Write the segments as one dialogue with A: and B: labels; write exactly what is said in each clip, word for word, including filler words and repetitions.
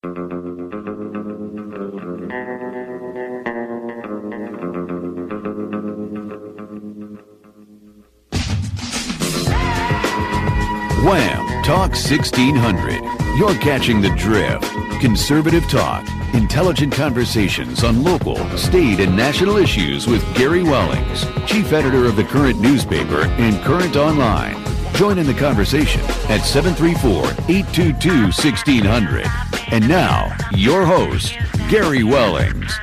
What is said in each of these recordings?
A: Wham! Talk sixteen hundred. You're catching the drift. Conservative talk. Intelligent conversations on local, state, and national issues with Gary Wellings, chief editor of the Current newspaper and Current Online. Join in the conversation at seven three four, eight two two, one six zero zero. And now, your host, Gary Wellings.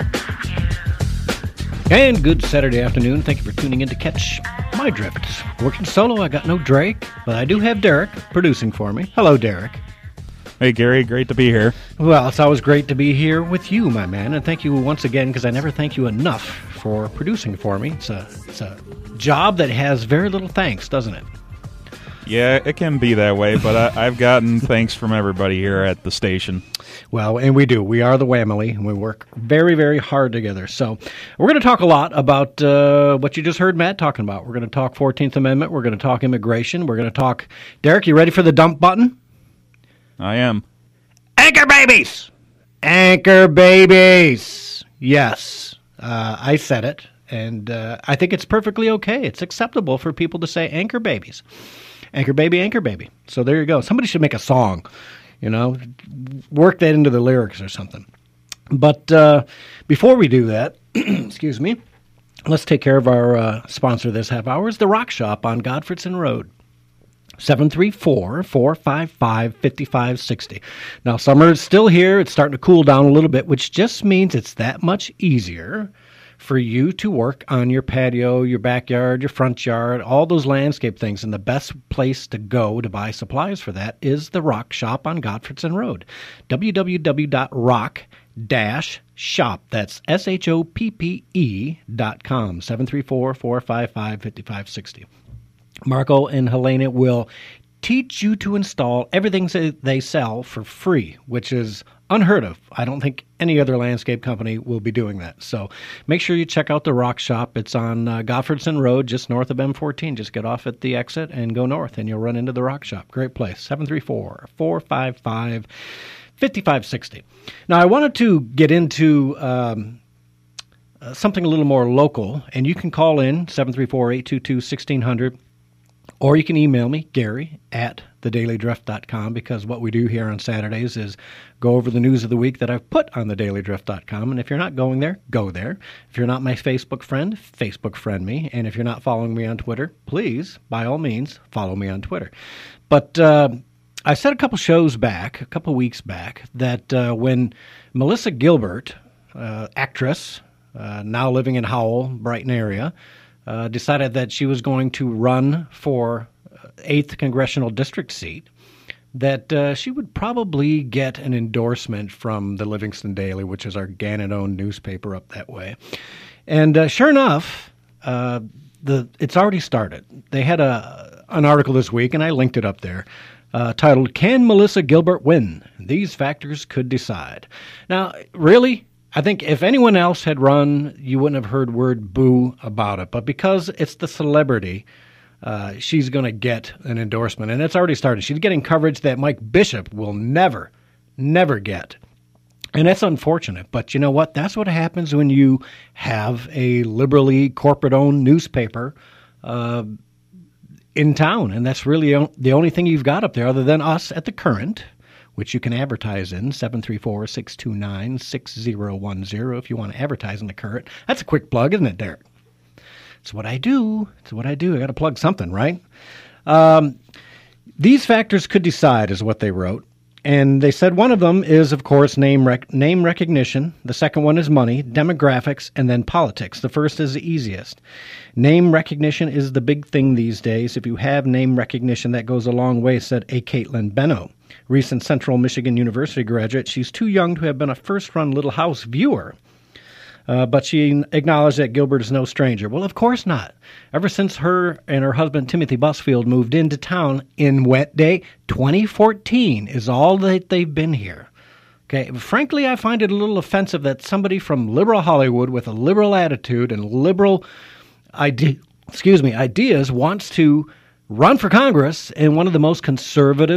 B: And good Saturday afternoon. Thank you for tuning in to catch my drift. Working solo, I got no Drake, but I do have Derek producing for me. Hello, Derek.
C: Hey, Gary, great to be here.
B: Well, it's always great to be here with you, my man, and thank you once again, because I never thank you enough for producing for me. It's a, it's a job that has very little thanks, doesn't it?
C: Yeah, it can be that way, but I, I've gotten thanks from everybody here at the station. Well,
B: and we do. We are the Whamily, and we work very, very hard together. So we're going to talk a lot about uh, what you just heard Matt talking about. We're going to talk fourteenth Amendment. We're going to talk immigration. We're going to talk... Derek, you ready for the dump button?
C: I am.
B: Anchor babies! Anchor babies! Yes, uh, I said it, and uh, I think it's perfectly okay. It's acceptable for people to say anchor babies. Anchor baby, anchor baby. So there you go. Somebody should make a song, you know, work that into the lyrics or something. But uh, before we do that, excuse me, let's take care of our uh, sponsor this half hour. It's the Rock Shop on Godfredson Road. seven three four, four five five, five five six zero. Now, summer is still here. It's starting to cool down a little bit, which just means it's that much easier for you to work on your patio, your backyard, your front yard, all those landscape things. And the best place to go to buy supplies for that is the Rock Shop on Godfredson Road. w w w dot rock dash shop. That's S H O P P E dot com. seven three four, four five five, five five six zero. Marco and Helena will teach you to install everything they sell for free, which is unheard of. I don't think any other landscape company will be doing that. So make sure you check out the Rock Shop. It's on uh, Godfredson Road, just north of M fourteen. Just get off at the exit and go north, and you'll run into the Rock Shop. Great place. seven three four, four five five, five five six zero. Now, I wanted to get into... Um, uh, something a little more local, and you can call in seven three four, eight two two, one six zero zero. Or you can email me, Gary, at the daily drift dot com, because what we do here on Saturdays is go over the news of the week that I've put on the daily drift dot com. And if you're not going there, go there. If you're not my Facebook friend, Facebook friend me. And if you're not following me on Twitter, please, by all means, follow me on Twitter. But uh, I said a couple shows back, a couple weeks back, that uh, when Melissa Gilbert, uh, actress, uh, now living in Howell, Brighton area, Uh, decided that she was going to run for eighth Congressional District seat, that uh, she would probably get an endorsement from the Livingston Daily, which is our Gannon-owned newspaper up that way. And uh, sure enough, uh, the it's already started. They had a an article this week, and I linked it up there, uh, titled, "Can Melissa Gilbert Win? These Factors Could Decide." Now, really? I think if anyone else had run, you wouldn't have heard word boo about it. But because it's the celebrity, uh, she's going to get an endorsement. And it's already started. She's getting coverage that Mike Bishop will never, never get. And that's unfortunate. But you know what? That's what happens when you have a liberally corporate-owned newspaper uh, in town. And that's really the only thing you've got up there other than us at the Current, which you can advertise in, seven three four, six two nine, six zero one zero if you want to advertise in the Current. That's a quick plug, isn't it, Derek? It's what I do. It's what I do. I got to plug something, right? Um, these factors could decide is what they wrote. And they said one of them is, of course, name rec- name recognition. The second one is money, demographics, and then politics. The first is the easiest. Name recognition is the big thing these days. If you have name recognition, that goes a long way, said A. Caitlin Benno, recent Central Michigan University graduate. She's too young to have been a first-run Little House viewer. Uh, but she acknowledged that Gilbert is no stranger. Well, of course not. Ever since her and her husband, Timothy Busfield, moved into town in wet day, twenty fourteen is all that they've been here. Okay, frankly, I find it a little offensive that somebody from liberal Hollywood with a liberal attitude and liberal idea, excuse me, ideas wants to run for Congress in one of the most conservative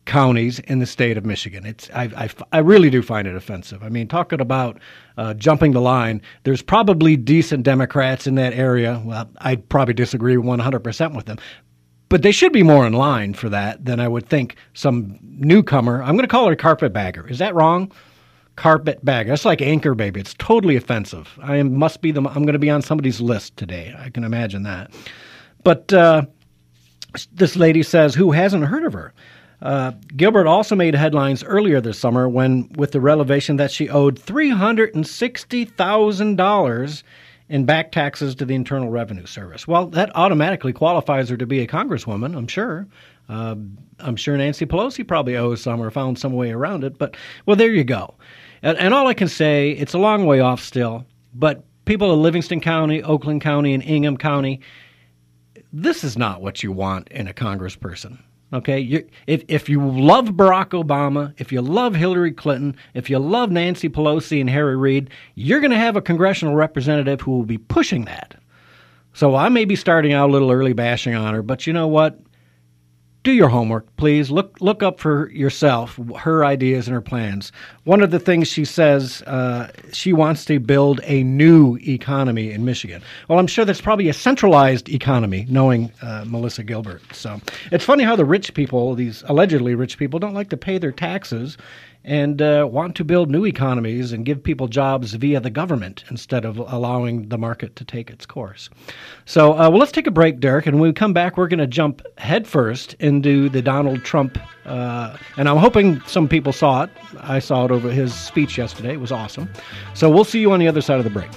B: counties in the state of Michigan. It's I, I, I really do find it offensive. I mean, talking about uh, jumping the line, there's probably decent Democrats in that area. Well, I'd probably disagree one hundred percent with them. But they should be more in line for that than I would think some newcomer. I'm going to call her a carpetbagger. Is that wrong? Carpetbagger. That's like anchor baby. It's totally offensive. I must be the. I'm going to be on somebody's list today. I can imagine that. But uh, this lady says, who hasn't heard of her? Uh, Gilbert also made headlines earlier this summer when, with the revelation that she owed three hundred sixty thousand dollars in back taxes to the Internal Revenue Service. Well, that automatically qualifies her to be a congresswoman, I'm sure. Uh, I'm sure Nancy Pelosi probably owes some or found some way around it. But, well, there you go. And, and all I can say, it's a long way off still, but people of Livingston County, Oakland County, and Ingham County, this is not what you want in a congressperson. Okay, you, if if you love Barack Obama, if you love Hillary Clinton, if you love Nancy Pelosi and Harry Reid, you're going to have a congressional representative who will be pushing that. So I may be starting out a little early bashing on her, but you know what? Do your homework, please. Look look up for yourself her ideas and her plans. One of the things she says, uh, she wants to build a new economy in Michigan. Well, I'm sure that's probably a centralized economy, knowing uh, Melissa Gilbert. So it's funny how the rich people, these allegedly rich people, don't like to pay their taxes and uh, want to build new economies and give people jobs via the government instead of allowing the market to take its course. So, uh, well, let's take a break, Derek, and when we come back, we're going to jump headfirst into the Donald Trump, uh, and I'm hoping some people saw it. I saw it over his speech yesterday. It was awesome. So we'll see you on the other side of the break.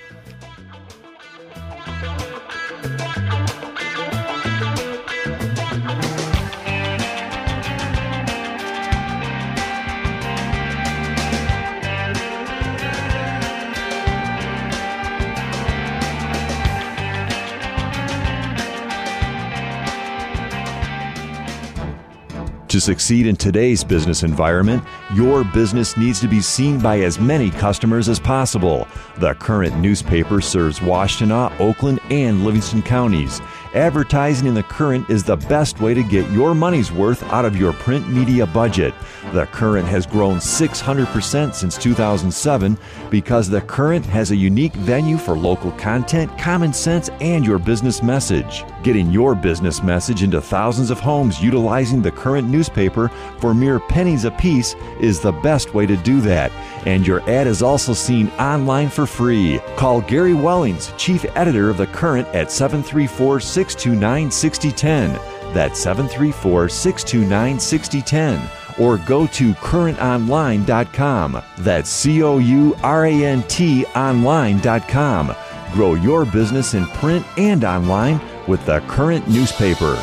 D: To succeed in today's business environment, your business needs to be seen by as many customers as possible. The Current newspaper serves Washtenaw, Oakland, and Livingston counties. Advertising in the Current is the best way to get your money's worth out of your print media budget. The Current has grown six hundred percent since two thousand seven because The Current has a unique venue for local content, common sense, and your business message. Getting your business message into thousands of homes utilizing the Current newspaper for mere pennies apiece is the best way to do that. And your ad is also seen online for free. Call Gary Wellings, Chief Editor of The Current, at seven three four, six two nine, six zero one zero. That's seven three four, six two nine, six zero one zero. Or go to current online dot com. That's C O U R A N T online dot com. Grow your business in print and online with the Current newspaper.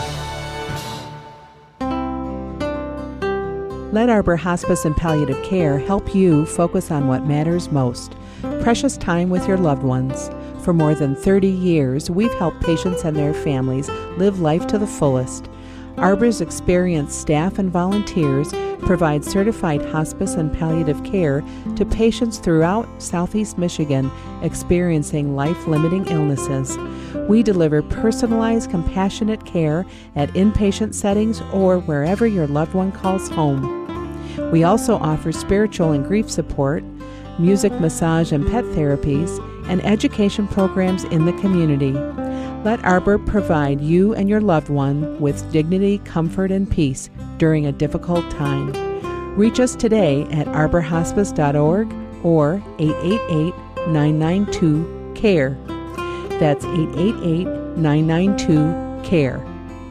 E: Let Arbor Hospice and Palliative Care help you focus on what matters most, precious time with your loved ones. For more than thirty years, we've helped patients and their families live life to the fullest. Arbor's experienced staff and volunteers provide certified hospice and palliative care to patients throughout Southeast Michigan experiencing life-limiting illnesses. We deliver personalized, compassionate care at inpatient settings or wherever your loved one calls home. We also offer spiritual and grief support, music, massage, and pet therapies, and education programs in the community. Let Arbor provide you and your loved one with dignity, comfort, and peace during a difficult time. Reach us today at arbor hospice dot org or eight eight eight, nine nine two, C A R E. That's eight eight eight, nine nine two, C A R E.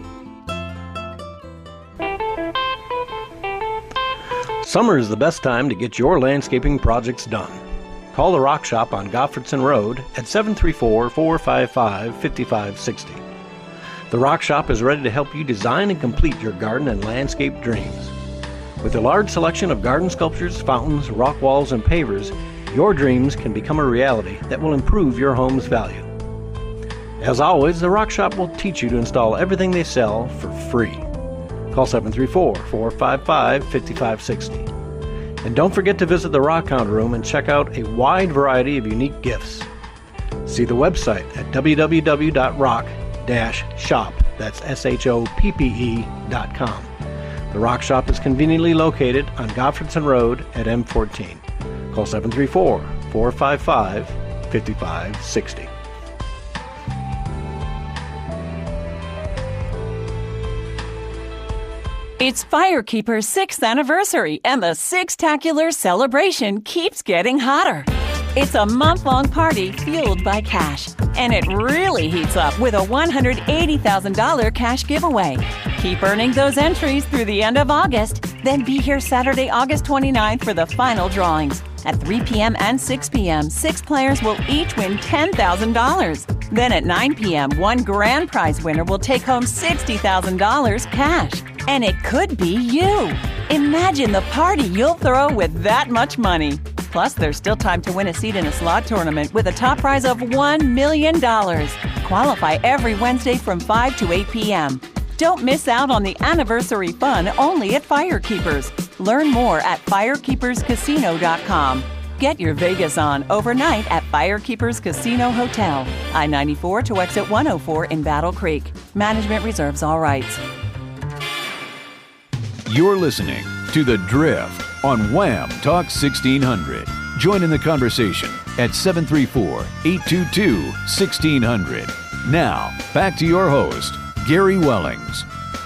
B: Summer is the best time to get your landscaping projects done. Call the Rock Shop on Goffredson Road at seven three four, four five five, five five six zero. The Rock Shop is ready to help you design and complete your garden and landscape dreams. With a large selection of garden sculptures, fountains, rock walls, and pavers, your dreams can become a reality that will improve your home's value. As always, the Rock Shop will teach you to install everything they sell for free. Call seven three four, four five five, five five six zero. And don't forget to visit the Rock Counter Room and check out a wide variety of unique gifts. See the website at w w w dot rock dash shop, that's S H O P P E dot com. The Rock Shop is conveniently located on Goffredson Road at M fourteen. Call seven three four, four five five, five five six zero.
F: It's Firekeeper's sixth anniversary, and the Sixtacular celebration keeps getting hotter. It's a month-long party fueled by cash, and it really heats up with a one hundred eighty thousand dollars cash giveaway. Keep earning those entries through the end of August, then be here Saturday, August twenty-ninth for the final drawings. At three p.m. and six p.m., six players will each win ten thousand dollars. Then at nine p.m., one grand prize winner will take home sixty thousand dollars cash. And it could be you. Imagine the party you'll throw with that much money. Plus, there's still time to win a seat in a slot tournament with a top prize of one million dollars. Qualify every Wednesday from five to eight p.m. Don't miss out on the anniversary fun only at Firekeepers. Learn more at firekeepers casino dot com. Get your Vegas on overnight at Firekeepers Casino Hotel. I ninety-four to exit one oh four in Battle Creek. Management reserves all rights.
A: You're listening to The Drift on Wham Talk sixteen hundred. Join in the conversation at seven three four, eight two two, one six zero zero. Now, back to your host, Gary Wellings.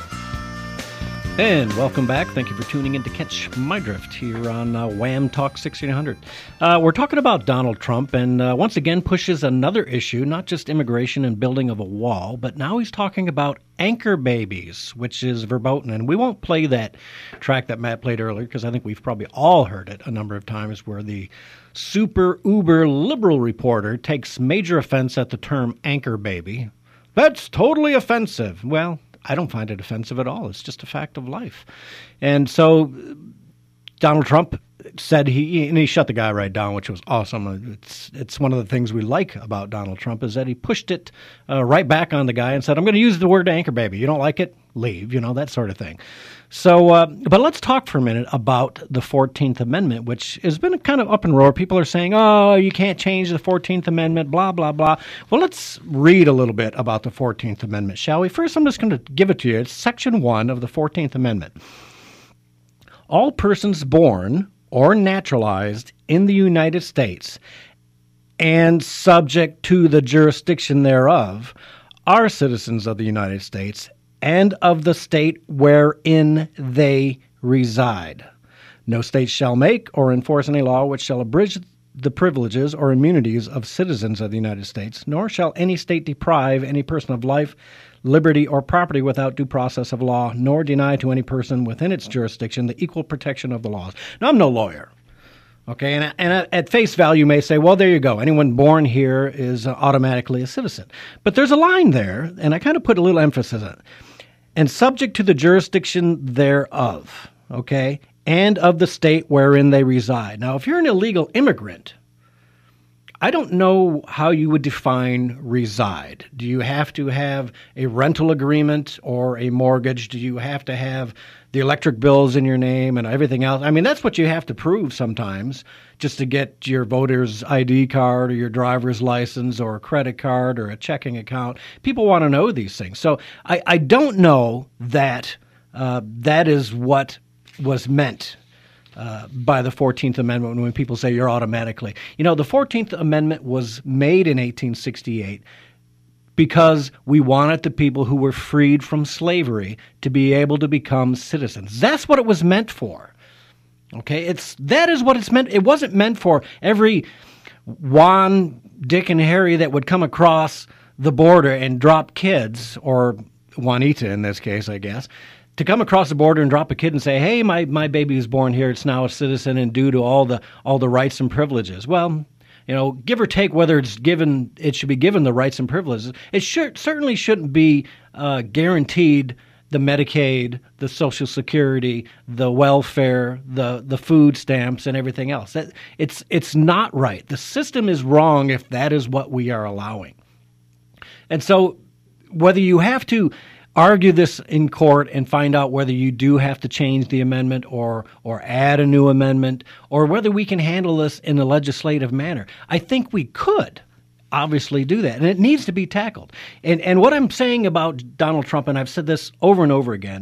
B: And welcome back. Thank you for tuning in to Catch My Drift here on uh, Wham Talk sixteen hundred. Uh, we're talking about Donald Trump, and uh, once again pushes another issue, not just immigration and building of a wall, but now he's talking about anchor babies, which is verboten. And we won't play that track that Matt played earlier, because I think we've probably all heard it a number of times, where the super uber liberal reporter takes major offense at the term anchor baby. That's totally offensive. Well, I don't find it offensive at all. It's just a fact of life. And so Donald Trump said he, and he shut the guy right down, which was awesome. It's it's one of the things we like about Donald Trump is that he pushed it uh, right back on the guy and said, I'm going to use the word anchor baby. You don't like it? Leave, you know, that sort of thing. So, uh, but let's talk for a minute about the fourteenth Amendment, which has been kind of up in roar. People are saying, oh, you can't change the fourteenth Amendment, blah, blah, blah. Well, let's read a little bit about the fourteenth Amendment, shall we? First, I'm just going to give it to you. It's Section one of the fourteenth Amendment. All persons born or naturalized in the United States and subject to the jurisdiction thereof are citizens of the United States and of the state wherein they reside. No state shall make or enforce any law which shall abridge the privileges or immunities of citizens of the United States, nor shall any state deprive any person of life, liberty, or property without due process of law, nor deny to any person within its jurisdiction the equal protection of the laws. Now, I'm no lawyer. Okay, and, and at face value you may say, well, there you go. Anyone born here is automatically a citizen. But there's a line there, and I kind of put a little emphasis on it. And subject to the jurisdiction thereof, okay, and of the state wherein they reside. Now, if you're an illegal immigrant, I don't know how you would define reside. Do you have to have a rental agreement or a mortgage? Do you have to have the electric bills in your name and everything else? I mean, that's what you have to prove sometimes just to get your voter's I D card or your driver's license or a credit card or a checking account. People want to know these things. So I, I don't know that uh, that is what was meant Uh, by the fourteenth Amendment when people say you're automatically. You know, the fourteenth Amendment was made in eighteen sixty-eight because we wanted the people who were freed from slavery to be able to become citizens. That's what it was meant for. Okay, it's that is what it's meant. It wasn't meant for every Juan, Dick, and Harry that would come across the border and drop kids, or Juanita in this case, I guess, to come across the border and drop a kid and say, hey, my, my baby was born here, it's now a citizen and due to all the all the rights and privileges. Well, you know, give or take whether it's given, it should be given the rights and privileges. It should, certainly shouldn't be uh, guaranteed the Medicaid, the Social Security, the welfare, the the food stamps, and everything else. That, it's it's not right. The system is wrong if that is what we are allowing. And so whether you have to argue this in court and find out whether you do have to change the amendment or or add a new amendment, or whether we can handle this in a legislative manner, I think we could obviously do that, and it needs to be tackled. And and what I'm saying about Donald Trump, and I've said this over and over again,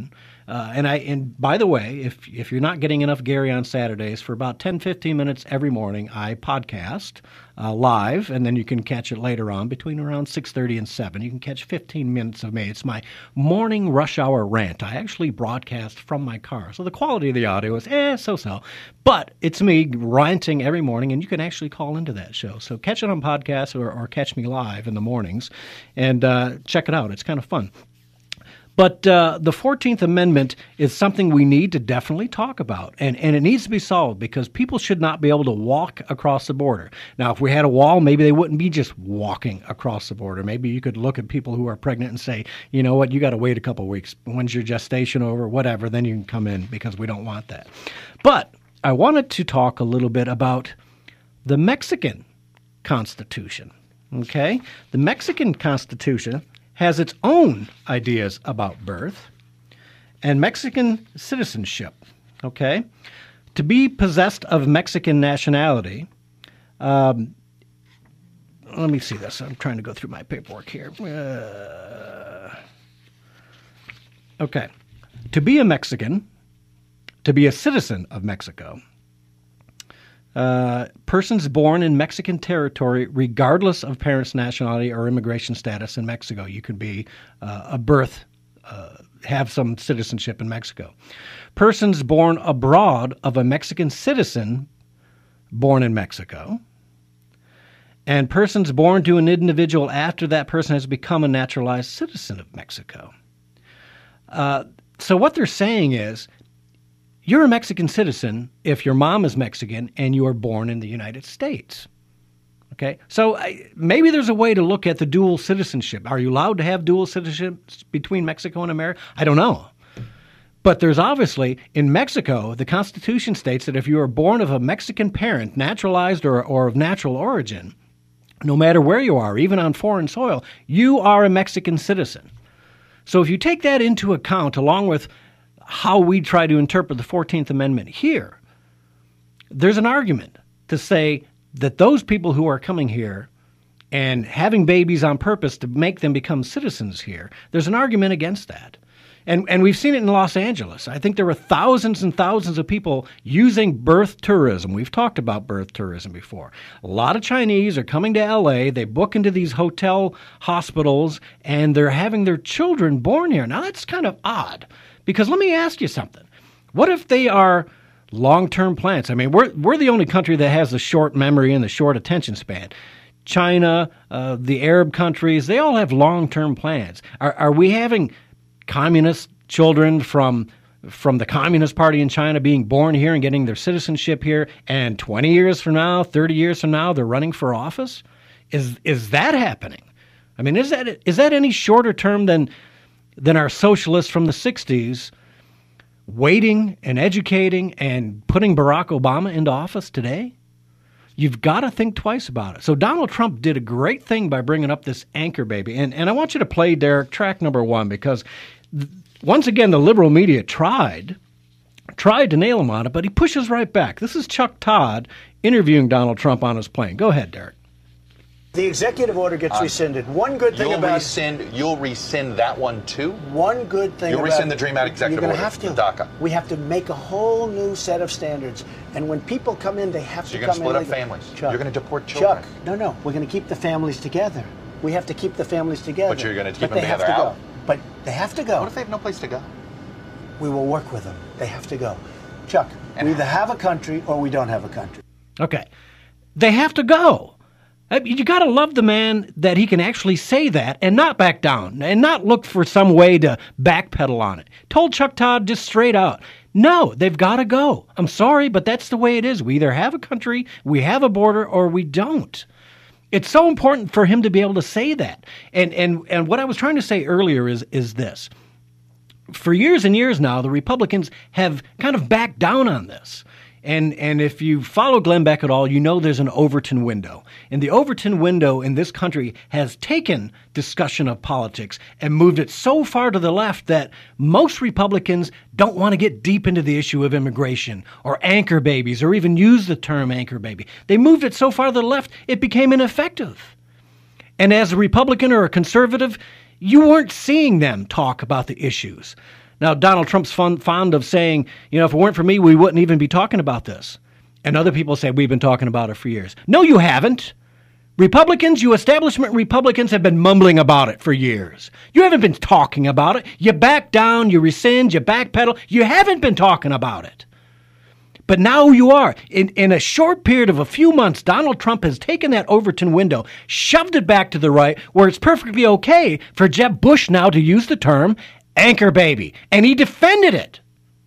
B: Uh, and I and by the way, if if you're not getting enough Gary on Saturdays, for about ten, fifteen minutes every morning, I podcast uh, live, and then you can catch it later on between around six thirty and seven. You can catch fifteen minutes of me. It's my morning rush hour rant. I actually broadcast from my car, so the quality of the audio is eh so-so. But it's me ranting every morning, and you can actually call into that show. So catch it on podcast or, or catch me live in the mornings, and uh, check it out. It's kind of fun. But uh, the fourteenth Amendment is something we need to definitely talk about, and, and it needs to be solved because people should not be able to walk across the border. Now, if we had a wall, maybe they wouldn't be just walking across the border. Maybe you could look at people who are pregnant and say, you know what, you got to wait a couple of weeks. When's your gestation over, whatever, then you can come in because we don't want that. But I wanted to talk a little bit about the Mexican Constitution, okay? The Mexican Constitution has its own ideas about birth and Mexican citizenship, okay? To be possessed of Mexican nationality, um, let me see this. I'm trying to go through my paperwork here. Uh, okay. To be a Mexican, to be a citizen of Mexico, Uh, persons born in Mexican territory, regardless of parents' nationality or immigration status in Mexico. You could be uh, a birth, uh, have some citizenship in Mexico. Persons born abroad of a Mexican citizen born in Mexico. And persons born to an individual after that person has become a naturalized citizen of Mexico. Uh, so what they're saying is, you're a Mexican citizen if your mom is Mexican and you are born in the United States. Okay? So I, maybe there's a way to look at the dual citizenship. Are you allowed to have dual citizenship between Mexico and America? I don't know. But there's obviously, in Mexico, the Constitution states that if you are born of a Mexican parent, naturalized or, or of natural origin, no matter where you are, even on foreign soil, you are a Mexican citizen. So if you take that into account, along with how we try to interpret the fourteenth Amendment here, there's an argument to say that those people who are coming here and having babies on purpose to make them become citizens here, there's an argument against that. And and we've seen it in Los Angeles. I think there were thousands and thousands of people using birth tourism. We've talked about birth tourism before. A lot of Chinese are coming to L A. They book into these hotel hospitals, and they're having their children born here. Now, that's kind of odd. Because let me ask you something. What if they are long-term plans? I mean, we're we're the only country that has the short memory and the short attention span. China, uh, the Arab countries, they all have long-term plans. Are are we having communist children from from the Communist Party in China being born here and getting their citizenship here, and twenty years from now, thirty years from now, they're running for office? Is is that happening? I mean, is that is that any shorter term than than our socialists from the sixties waiting and educating and putting Barack Obama into office today? You've got to think twice about it. So Donald Trump did a great thing by bringing up this anchor baby. And, and I want you to play, Derek, track number one, because th- once again, the liberal media tried, tried to nail him on it, but he pushes right back. This is Chuck Todd interviewing Donald Trump on his plane. Go ahead, Derek.
G: The executive order gets uh, rescinded. One good thing
H: you'll
G: about
H: rescind, you'll rescind that one too.
G: One good thing
H: you'll
G: about
H: rescind the Dream Act executive order.
G: Have to.
H: The DACA.
G: We have to make a whole new set of standards. And when people come in, they have
H: so
G: to
H: come in.
G: So
H: you're going to
G: in
H: split up
G: families.
H: families.
G: Chuck,
H: you're going to deport children.
G: Chuck, no, no. We're going to keep the families together. We have to keep the families together.
H: But you're going to keep
G: but
H: them
G: they
H: together
G: have to
H: out.
G: Go. But they have to go.
H: What if they have no place to go?
G: We will work with them. They have to go. Chuck, and we either have a country or we don't have a country.
B: Okay. They have to go. You got to love the man that he can actually say that and not back down and not look for some way to backpedal on it. Told Chuck Todd just straight out, no, they've got to go. I'm sorry, but that's the way it is. We either have a country, we have a border, or we don't. It's so important for him to be able to say that. And and and what I was trying to say earlier is is this. For years and years now, the Republicans have kind of backed down on this. And and if you follow Glenn Beck at all, you know there's an Overton window. And the Overton window in this country has taken discussion of politics and moved it so far to the left that most Republicans don't want to get deep into the issue of immigration or anchor babies or even use the term anchor baby. They moved it so far to the left, it became ineffective. And as a Republican or a conservative, you weren't seeing them talk about the issues. Now, Donald Trump's fond, fond of saying, you know, if it weren't for me, we wouldn't even be talking about this. And other people say, we've been talking about it for years. No, you haven't. Republicans, you establishment Republicans have been mumbling about it for years. You haven't been talking about it. You back down, you rescind, you backpedal. You haven't been talking about it. But now you are. In, in a short period of a few months, Donald Trump has taken that Overton window, shoved it back to the right, where it's perfectly okay for Jeb Bush now to use the term anchor baby. And he defended it.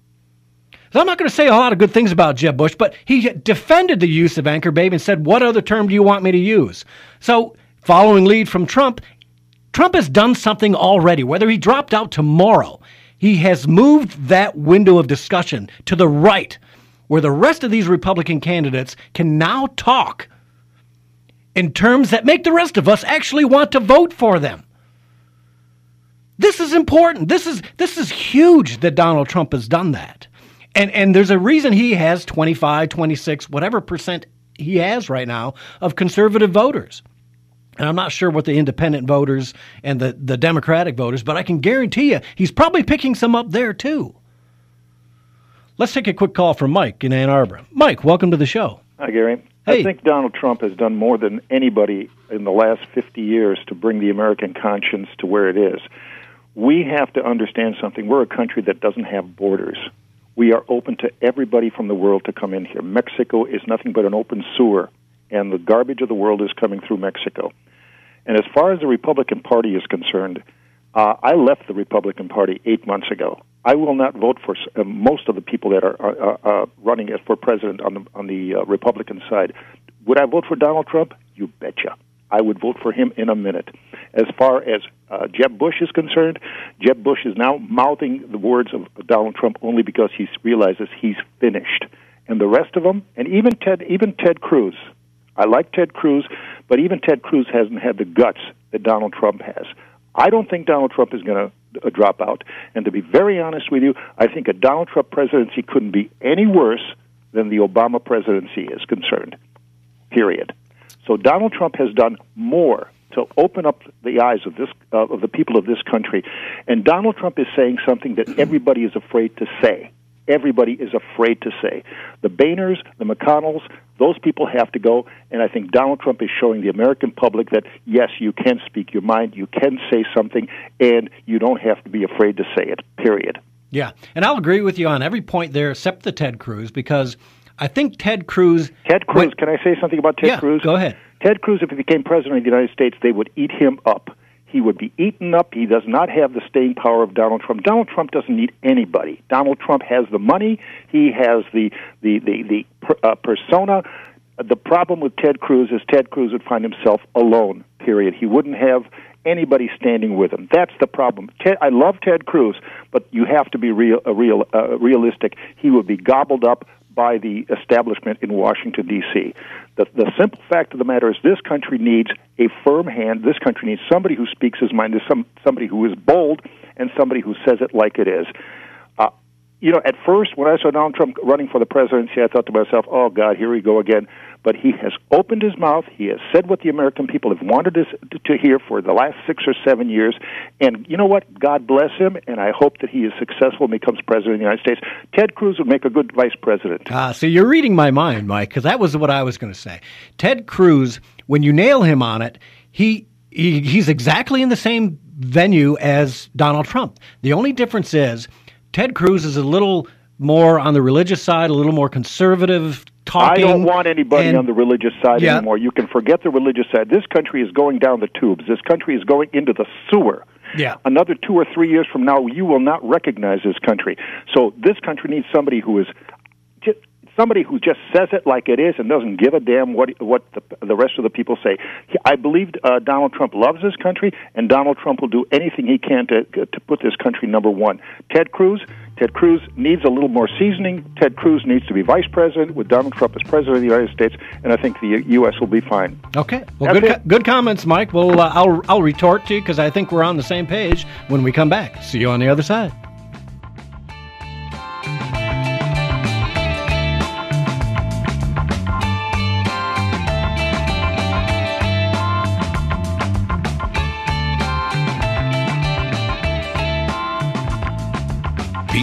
B: So I'm not going to say a lot of good things about Jeb Bush, but he defended the use of anchor baby and said, what other term do you want me to use? So following lead from Trump, Trump has done something already. Whether he dropped out tomorrow, he has moved that window of discussion to the right, where the rest of these Republican candidates can now talk in terms that make the rest of us actually want to vote for them. This is important. This is this is huge that Donald Trump has done that. And and there's a reason he has twenty-five, twenty-six, whatever percent he has right now of conservative voters. And I'm not sure what the independent voters and the, the Democratic voters, but I can guarantee you he's probably picking some up there too. Let's take a quick call from Mike in Ann Arbor. Mike, welcome to the show.
I: Hi, Gary.
B: Hey.
I: I think Donald Trump has done more than anybody in the last fifty years to bring the American conscience to where it is. We have to understand something. We're a country that doesn't have borders. We are open to everybody from the world to come in here. Mexico is nothing but an open sewer, and the garbage of the world is coming through Mexico. And as far as the Republican Party is concerned, uh, I left the Republican Party eight months ago. I will not vote for uh, most of the people that are uh, uh, running as for president on the on the uh, Republican side. Would I vote for Donald Trump? You betcha. I would vote for him in a minute. As far as uh, Jeb Bush is concerned, Jeb Bush is now mouthing the words of Donald Trump only because he realizes he's finished. And the rest of them, and even Ted, even Ted Cruz. I like Ted Cruz, but even Ted Cruz hasn't had the guts that Donald Trump has. I don't think Donald Trump is going to uh, drop out. And to be very honest with you, I think a Donald Trump presidency couldn't be any worse than the Obama presidency is concerned, period. So Donald Trump has done more to open up the eyes of this uh, of the people of this country. And Donald Trump is saying something that everybody is afraid to say. Everybody is afraid to say. The Boehners, the McConnells, those people have to go, and I think Donald Trump is showing the American public that, yes, you can speak your mind, you can say something, and you don't have to be afraid to say it, period.
B: Yeah, and I'll agree with you on every point there except the Ted Cruz, because I think Ted Cruz...
I: Ted Cruz,
B: went,
I: can I say something about Ted
B: yeah,
I: Cruz?
B: Go ahead.
I: Ted Cruz, if he became president of the United States, they would eat him up. He would be eaten up. He does not have the staying power of Donald Trump. Donald Trump doesn't need anybody. Donald Trump has the money. He has the the the, the uh, persona. The problem with Ted Cruz is Ted Cruz would find himself alone, period. He wouldn't have anybody standing with him. That's the problem. Ted, I love Ted Cruz, but you have to be real, uh, real, uh, realistic. He would be gobbled up by the establishment in Washington, D C The, the simple fact of the matter is this country needs a firm hand. This country needs somebody who speaks his mind, some, somebody who is bold, and somebody who says it like it is. Uh, you know, at first, when I saw Donald Trump running for the presidency, I thought to myself, oh, God, here we go again. But he has opened his mouth. He has said what the American people have wanted us to hear for the last six or seven years. And you know what? God bless him, and I hope that he is successful and becomes president of the United States. Ted Cruz would make a good vice president.
B: Ah, so you're reading my mind, Mike, because that was what I was going to say. Ted Cruz, when you nail him on it, he, he he's exactly in the same venue as Donald Trump. The only difference is Ted Cruz is a little more on the religious side, a little more conservative, talking.
I: I don't want anybody
B: and,
I: on the religious side
B: yeah.
I: anymore. You can forget the religious side. This country is going down the tubes. This country is going into the sewer.
B: Yeah.
I: Another two or three years from now, you will not recognize this country. So this country needs somebody who is just somebody who just says it like it is and doesn't give a damn what what the, the rest of the people say. I believe uh, Donald Trump loves this country, and Donald Trump will do anything he can to to put this country number one. Ted Cruz, Ted Cruz needs a little more seasoning. Ted Cruz needs to be vice president with Donald Trump as president of the United States, and I think the U S will be fine.
B: Okay. Well, good co- good comments, Mike. Well, uh, I'll I'll retort to you because I think we're on the same page when we come back. See you on the other side.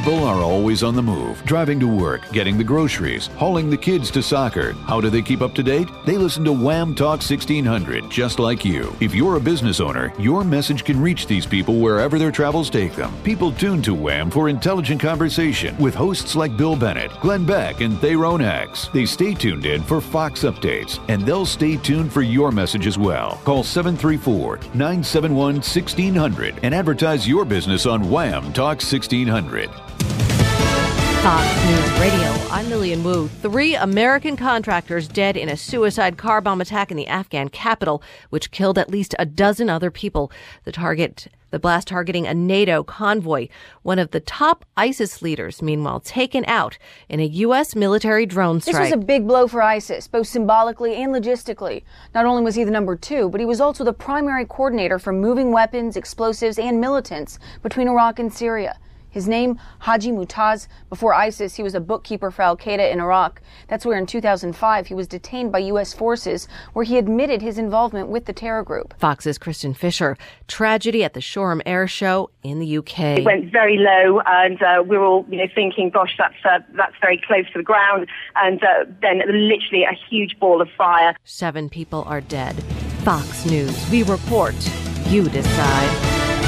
A: People are always on the move, driving to work, getting the groceries, hauling the kids to soccer. How do they keep up to date? They listen to Wham Talk sixteen hundred, just like you. If you're a business owner, your message can reach these people wherever their travels take them. People tune to Wham for intelligent conversation with hosts like Bill Bennett, Glenn Beck, and Theron X. They stay tuned in for Fox updates, and they'll stay tuned for your message as well. Call seven three four, nine seven one, one six zero zero and advertise your business on Wham Talk sixteen hundred.
J: Fox News Radio, I'm Lillian Wu. Three American contractors dead in a suicide car bomb attack in the Afghan capital, which killed at least a dozen other people. The target, the blast targeting a NATO convoy. One of the top ISIS leaders, meanwhile, taken out in a U S military drone strike.
K: This was a big blow for ISIS, both symbolically and logistically. Not only was he the number two, but he was also the primary coordinator for moving weapons, explosives, and militants between Iraq and Syria. His name, Haji Mutaz. Before ISIS, he was a bookkeeper for al-Qaeda in Iraq. That's where in two thousand five he was detained by U S forces, where he admitted his involvement with the terror group.
J: Fox's Kristen Fisher. Tragedy at the Shoreham Air Show in the U K.
L: It went very low, and uh, we were all, you know, thinking, "Gosh, that's uh, that's very close to the ground." And uh, then, literally, a huge ball of fire.
J: Seven people are dead. Fox News. We report. You decide.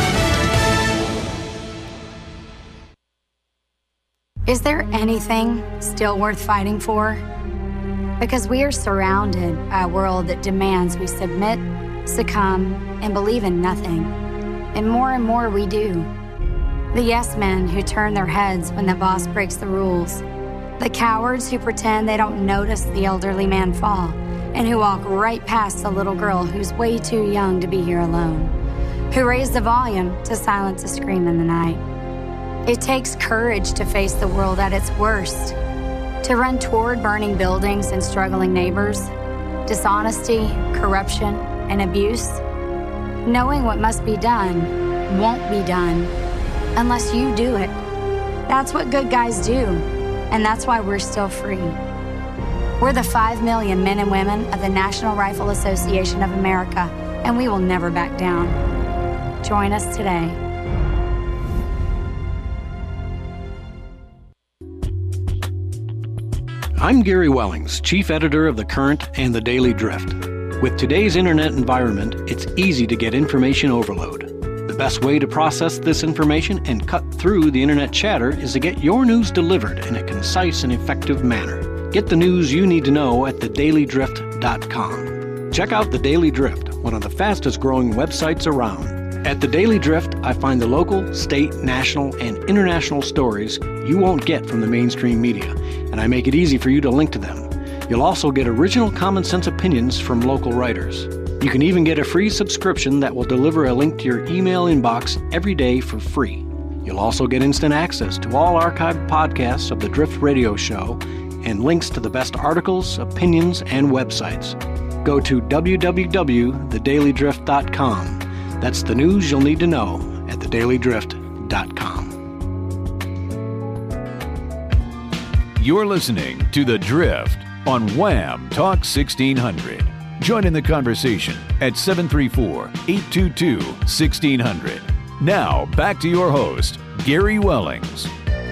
M: Is there anything still worth fighting for? Because we are surrounded by a world that demands we submit, succumb, and believe in nothing. And more and more we do. The yes men who turn their heads when the boss breaks the rules. The cowards who pretend they don't notice the elderly man fall, and who walk right past the little girl who's way too young to be here alone. Who raise the volume to silence a scream in the night. It takes courage to face the world at its worst, to run toward burning buildings and struggling neighbors, dishonesty, corruption, and abuse. Knowing what must be done won't be done unless you do it. That's what good guys do, and that's why we're still free. We're the five million men and women of the National Rifle Association of America, and we will never back down. Join us today.
B: I'm Gary Wellings, Chief Editor of The Current and The Daily Drift. With today's internet environment, it's easy to get information overload. The best way to process this information and cut through the internet chatter is to get your news delivered in a concise and effective manner. Get the news you need to know at the daily drift dot com. Check out The Daily Drift, one of the fastest growing websites around. At The Daily Drift, I find the local, state, national, and international stories you won't get from the mainstream media, and I make it easy for you to link to them. You'll also get original common sense opinions from local writers. You can even get a free subscription that will deliver a link to your email inbox every day for free. You'll also get instant access to all archived podcasts of the Drift Radio Show and links to the best articles, opinions, and websites. Go to w w w dot the daily drift dot com. That's the news you'll need to know at the daily drift dot com.
A: You're listening to The Drift on Wham Talk sixteen hundred. Join in the conversation at seven three four, eight two two, one six zero zero. Now, back to your host, Gary Wellings.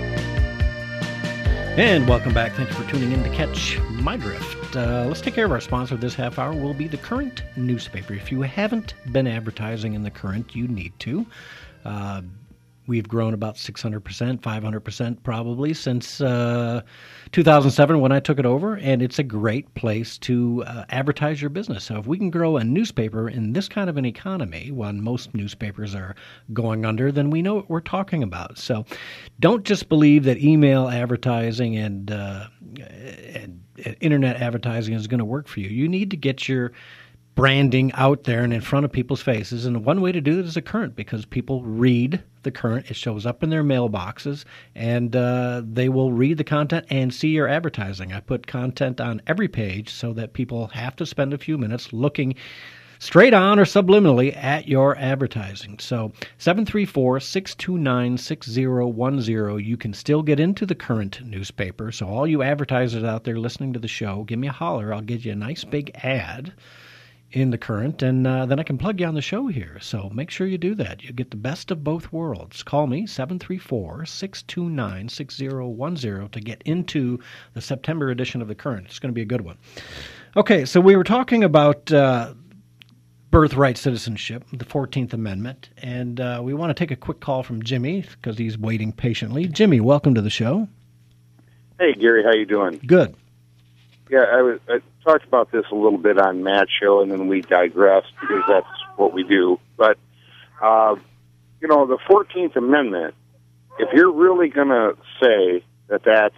B: And welcome back. Thanks for tuning in to catch my drift. Uh, let's take care of our sponsor this half hour. Will be the Current newspaper. If you haven't been advertising in the Current, you need to. Uh, we've grown about six hundred percent, five hundred percent probably since uh, two thousand seven when I took it over, and it's a great place to uh, advertise your business. So if we can grow a newspaper in this kind of an economy, when most newspapers are going under, then we know what we're talking about. So don't just believe that email advertising and, uh, and internet advertising is going to work for you. You need to get your branding out there and in front of people's faces. And one way to do it is the Current, because people read the Current. It shows up in their mailboxes, and uh, they will read the content and see your advertising. I put content on every page so that people have to spend a few minutes looking straight on or subliminally at your advertising. So seven three four, six two nine, six zero one zero. You can still get into the Current newspaper. So all you advertisers out there listening to the show, give me a holler. I'll give you a nice big ad in the Current, and uh, then I can plug you on the show here. So make sure you do that. You get the best of both worlds. Call me, seven three four, six two nine, six zero one zero, to get into the September edition of the Current. It's going to be a good one. Okay, so we were talking about uh, birthright citizenship, the fourteenth Amendment, and uh, we want to take a quick call from Jimmy because he's waiting patiently. Jimmy, welcome to the show.
N: Hey, Gary, how you doing?
B: Good.
N: Yeah, I, was, I talked about this a little bit on Matt's show, and then we digressed because that's what we do. But, uh, you know, the fourteenth Amendment, if you're really going to say that that's,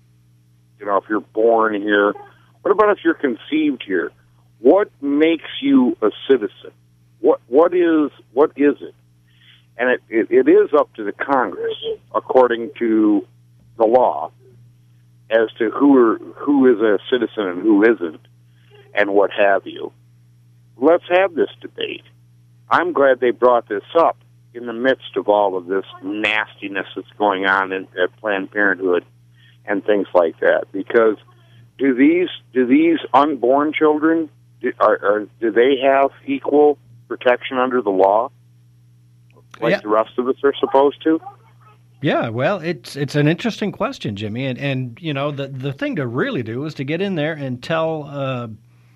N: you know, if you're born here, what about if you're conceived here? What makes you a citizen? What what is what is it? And it, it, it is up to the Congress, according to the law, as to who are, who is a citizen and who isn't, and what have you. Let's have this debate. I'm glad they brought this up in the midst of all of this nastiness that's going on in, at Planned Parenthood and things like that. Because do these do these unborn children do, are, are do they have equal protection under the law, like
B: yeah.
N: the rest of us are supposed to?
B: Yeah, well, it's it's an interesting question, Jimmy, and and you know the the thing to really do is to get in there and tell, uh,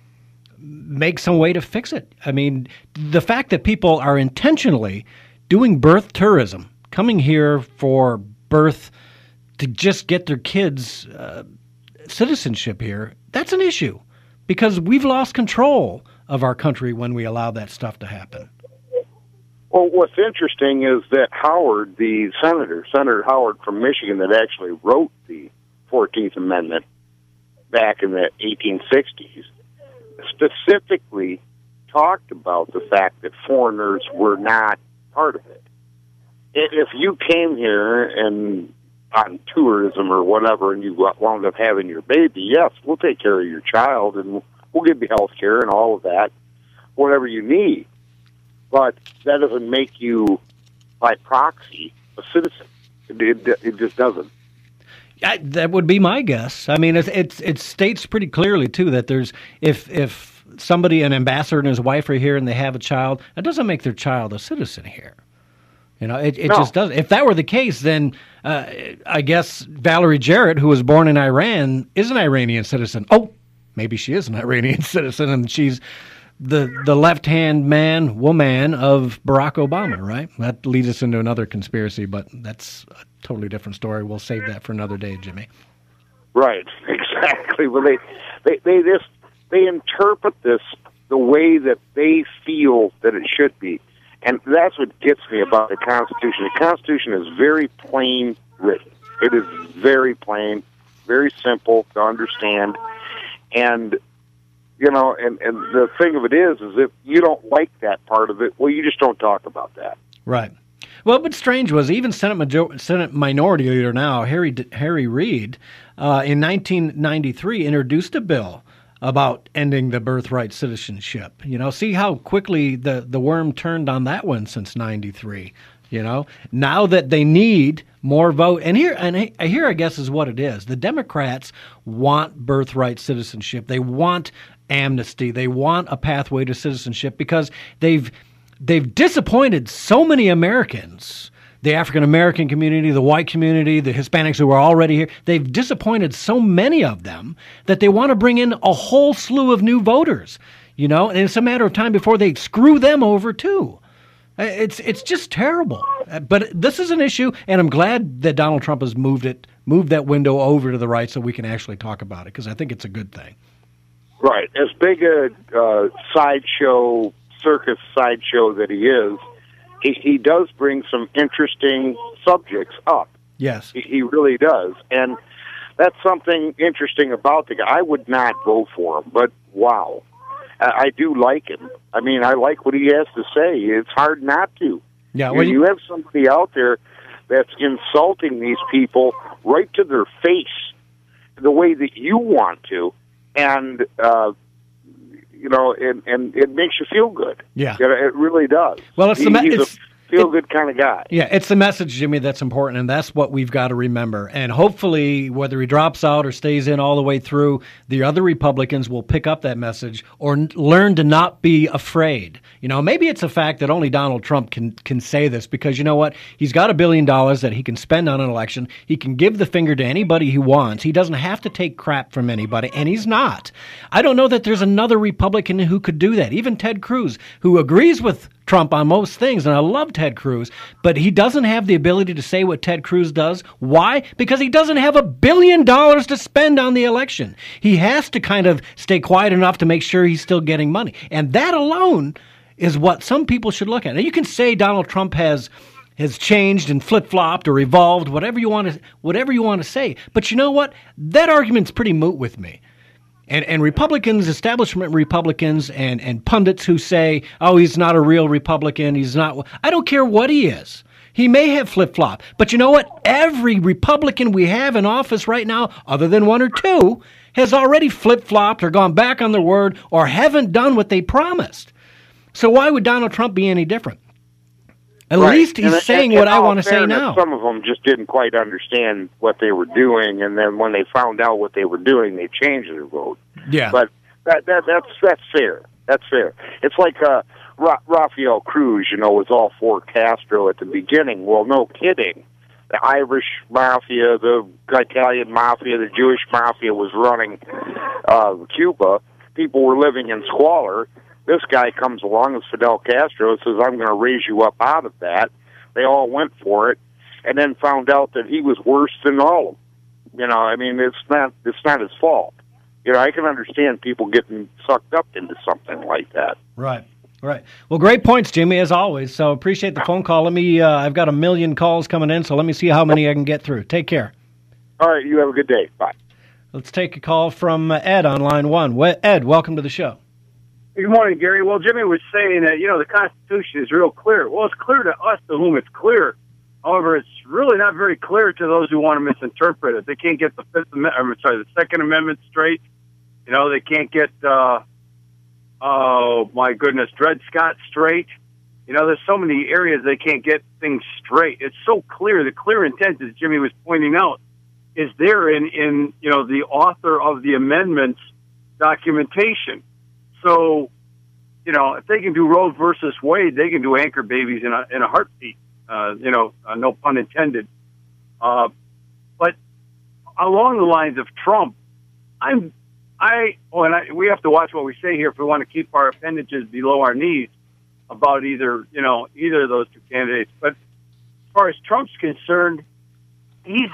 B: make some way to fix it. I mean, the fact that people are intentionally doing birth tourism, coming here for birth to just get their kids uh, citizenship here, that's an issue because we've lost control of our country when we allow that stuff to happen.
N: Well, what's interesting is that Howard, the senator, Senator Howard from Michigan, that actually wrote the fourteenth Amendment back in the eighteen sixties, specifically talked about the fact that foreigners were not part of it. If you came here and on tourism or whatever and you wound up having your baby, yes, we'll take care of your child and we'll give you health care and all of that, whatever you need. But that doesn't make you, by proxy, a citizen. It, it, it just doesn't.
B: I, that would be my guess. I mean, it, it, it states pretty clearly, too, that there's if if somebody, an ambassador and his wife are here and they have a child, that doesn't make their child a citizen here. You know, it, it
N: no.
B: just doesn't. If that were the case, then uh, I guess Valerie Jarrett, who was born in Iran, is an Iranian citizen. Oh, maybe she is an Iranian citizen, and she's the the left-hand man, woman of Barack Obama, right? That leads us into another conspiracy, but that's a totally different story. We'll save that for another day, Jimmy.
N: Right, exactly. Well, they, they, they, just, they interpret this the way that they feel that it should be. And that's what gets me about the Constitution. The Constitution is very plain written. It is very plain, very simple to understand. And, you know, and, and the thing of it is, is if you don't like that part of it, well, you just don't talk about that.
B: Right. Well, what's strange was even Senate Major- Senate Minority Leader now, Harry Harry Reid, uh, in nineteen ninety-three introduced a bill about ending the birthright citizenship. You know, see how quickly the, the worm turned on that one since ninety-three. You know, now that they need more vote, and here, and here, I guess is what it is. The Democrats want birthright citizenship. They want amnesty. They want a pathway to citizenship because they've they've disappointed so many Americans. The African American community, the white community, the Hispanics who are already here. They've disappointed so many of them that they want to bring in a whole slew of new voters. You know, and it's a matter of time before they screw them over too. It's it's just terrible. But this is an issue, and I'm glad that Donald Trump has moved it, moved that window over to the right so we can actually talk about it, because I think it's a good thing.
N: Right. As big a uh, sideshow, circus sideshow that he is, he, he does bring some interesting subjects up.
B: Yes.
N: He, he really does. And that's something interesting about the guy. I would not vote for him, but wow. I do like him. I mean, I like what he has to say. It's hard not to.
B: Yeah, well,
N: you, you have somebody out there that's insulting these people right to their face the way that you want to, and uh, you know, and, and it makes you feel good.
B: Yeah,
N: it really does.
B: Well, it's
N: he,
B: the
N: he's
B: it's,
N: a feel-good kind of guy.
B: Yeah, it's the message, Jimmy, that's important, and that's what we've got to remember. And hopefully, whether he drops out or stays in all the way through, the other Republicans will pick up that message or n- learn to not be afraid. You know, maybe it's a fact that only Donald Trump can, can say this because, you know what, he's got a billion dollars that he can spend on an election. He can give the finger to anybody he wants. He doesn't have to take crap from anybody, and he's not. I don't know that there's another Republican who could do that. Even Ted Cruz, who agrees with Trump on most things, and I love Ted Cruz, but he doesn't have the ability to say what Ted Cruz does. Why? Because he doesn't have a billion dollars to spend on the election. He has to kind of stay quiet enough to make sure he's still getting money. And that alone is what some people should look at. Now, you can say Donald Trump has has changed and flip-flopped or evolved, whatever you want to whatever you want to say. But you know what? That argument's pretty moot with me. And and Republicans, establishment Republicans, and, and pundits who say, oh, he's not a real Republican, he's not, I don't care what he is. He may have flip-flopped. But you know what? Every Republican we have in office right now, other than one or two, has already flip-flopped or gone back on their word or haven't done what they promised. So why would Donald Trump be any different? At
N: right.
B: least he's
N: and,
B: saying
N: and,
B: what
N: and
B: I want to say now.
N: Some of them just didn't quite understand what they were doing, and then when they found out what they were doing, they changed their vote.
B: Yeah.
N: But that, that that's that's fair. That's fair. It's like uh, Ra- Rafael Cruz, you know, was all for Castro at the beginning. Well, no kidding. The Irish mafia, the Italian mafia, the Jewish mafia was running uh, Cuba. People were living in squalor. This guy comes along as Fidel Castro, says, I'm going to raise you up out of that. They all went for it, and then found out that he was worse than all of them. You know, I mean, it's not it's not his fault. You know, I can understand people getting sucked up into something like that.
B: Right, right. Well, great points, Jimmy, as always. So appreciate the phone call. Let me, uh, I've got a million calls coming in, so let me see how many I can get through. Take care.
N: All right, you have a good day. Bye.
B: Let's take a call from uh, Ed on line one. We- Ed, welcome to the show.
O: Good morning, Gary. Well, Jimmy was saying that, you know, the Constitution is real clear. Well, it's clear to us to whom it's clear. However, it's really not very clear to those who want to misinterpret it. They can't get the Fifth Amendment, I'm sorry, the Second Amendment straight. You know, they can't get, uh, oh, my goodness, Dred Scott straight. You know, there's so many areas they can't get things straight. It's so clear. The clear intent, as Jimmy was pointing out, is there in, in you know, the author of the amendment's documentation. So, you know, if they can do Roe versus Wade, they can do anchor babies in a in a heartbeat. Uh, you know, uh, no pun intended. Uh, but along the lines of Trump, I'm, I, oh, and I, we have to watch what we say here if we want to keep our appendages below our knees about either, you know, either of those two candidates. But as far as Trump's concerned, he's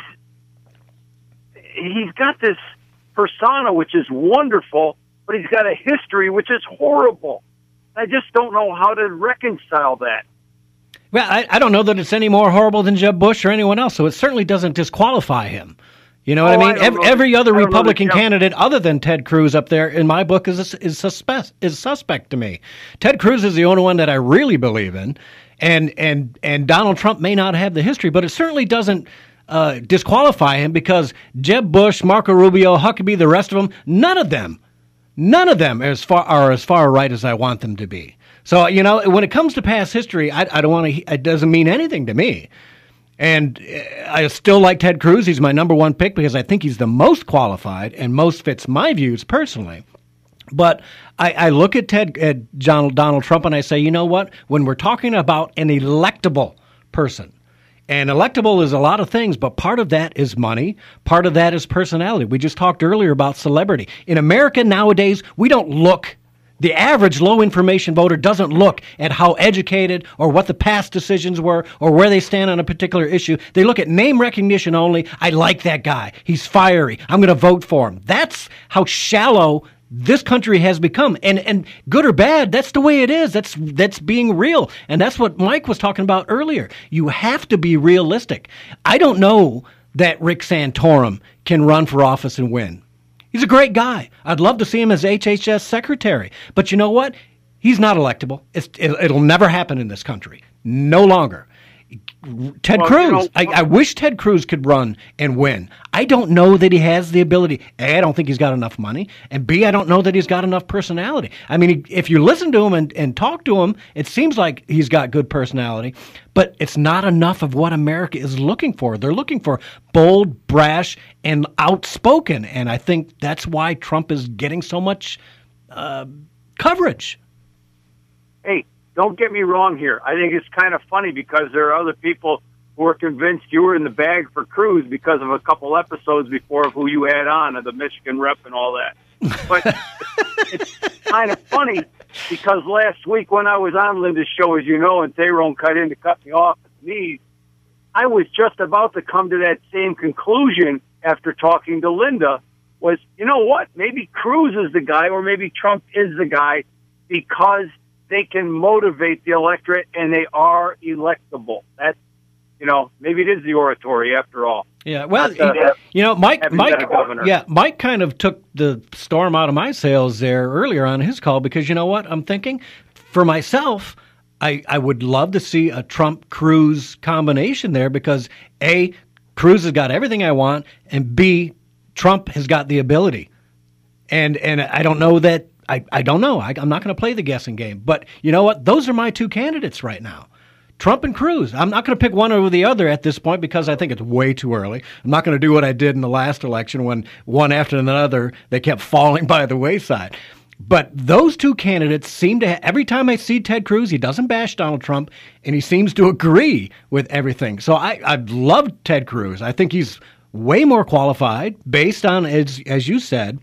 O: he's got this persona which is wonderful, but he's got a history which is horrible. I just don't know how to reconcile that.
B: Well, I, I don't know that it's any more horrible than Jeb Bush or anyone else, so it certainly doesn't disqualify him. You know what
O: Oh,
B: I mean?
O: I don't
B: Every,
O: know.
B: every other
O: I don't know that
B: Republican
O: Jeb-
B: candidate other than Ted Cruz up there in my book is is suspect is suspect to me. Ted Cruz is the only one that I really believe in, and and and Donald Trump may not have the history, but it certainly doesn't uh, disqualify him because Jeb Bush, Marco Rubio, Huckabee, the rest of them, none of them. None of them are as far are as far right as I want them to be. So, you know, when it comes to past history, I, I don't want to. It doesn't mean anything to me. And I still like Ted Cruz. He's my number one pick because I think he's the most qualified and most fits my views personally. But I, I look at Ted at John, Donald Trump and I say, you know what? When we're talking about an electable person. And electable is a lot of things, but part of that is money. Part of that is personality. We just talked earlier about celebrity. In America nowadays, we don't look, the average low-information voter doesn't look at how educated or what the past decisions were or where they stand on a particular issue. They look at name recognition only. I like that guy. He's fiery. I'm going to vote for him. That's how shallow this country has become, and and good or bad, that's the way it is. That's that's being real, and that's what Mike was talking about earlier. You have to be realistic. I don't know that Rick Santorum can run for office and win. He's a great guy. I'd love to see him as H H S secretary, but you know what? He's not electable. It's, it, it'll never happen in this country. No longer. Ted
O: Well,
B: Cruz.
O: you know-
B: I, I wish Ted Cruz could run and win. I don't know that he has the ability. A, I don't think he's got enough money. And B, I don't know that he's got enough personality. I mean, if you listen to him and, and talk to him, it seems like he's got good personality. But it's not enough of what America is looking for. They're looking for bold, brash, and outspoken. And I think that's why Trump is getting so much uh, coverage.
O: Hey, don't get me wrong here. I think it's kind of funny because there are other people who are convinced you were in the bag for Cruz because of a couple episodes before of who you had on, of the Michigan rep and all that. But it's kind of funny because last week when I was on Linda's show, as you know, and Tyrone cut in to cut me off at the knees, I was just about to come to that same conclusion after talking to Linda, was, you know what, maybe Cruz is the guy or maybe Trump is the guy because they can motivate the electorate and they are electable. That's, you know, maybe it is the oratory after all.
B: Yeah, well,
O: Not the-
B: you know, Mike,
O: having
B: Mike,
O: been a governor.
B: yeah, Mike kind of took the storm out of my sails there earlier on his call because you know what? I'm thinking for myself, I, I would love to see a Trump-Cruz combination there because A, Cruz has got everything I want, and B, Trump has got the ability. And and I don't know that, I, I don't know. I, I'm not going to play the guessing game. But you know what? Those are my two candidates right now. Trump and Cruz. I'm not going to pick one over the other at this point because I think it's way too early. I'm not going to do what I did in the last election when one after another, they kept falling by the wayside. But those two candidates seem to, ha- every time I see Ted Cruz, he doesn't bash Donald Trump, and he seems to agree with everything. So I, I love Ted Cruz. I think he's way more qualified based on, as, as you said,